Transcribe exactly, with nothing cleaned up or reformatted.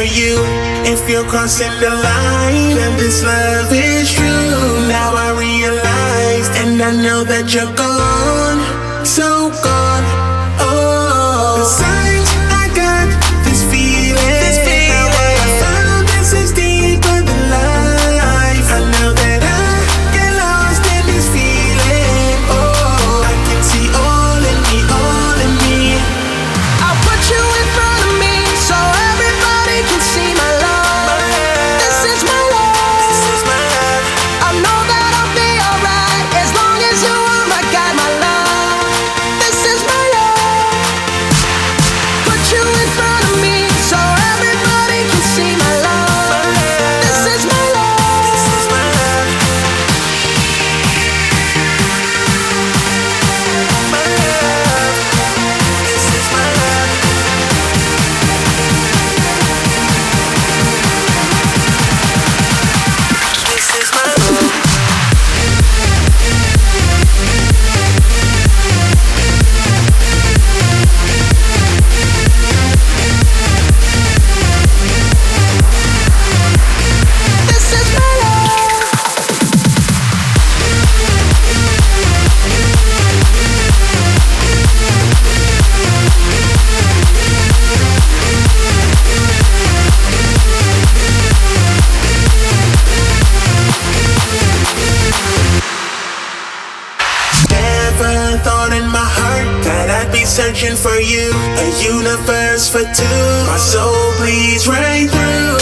you. If you're crossing the line, then this love is true. Now I realize, and I know that you're gone, so gone. Oh, the signs I got, this feeling, this feeling. Now what I found, this is deeper than life. I know that I get lost in this feeling. Oh, I can see all in me, all in me. I'll put you in front of me so everybody can see my love. This is my love. This is my love. I know that I'll be alright as long as you are my guide, my love. This is my love. Put you in front of me so everybody can see my love. This is my love. This is my love. My love. This is my love. This is my love. This is my love. Never thought in my heart that I'd be searching for you. A universe for two. My soul bleeds right through.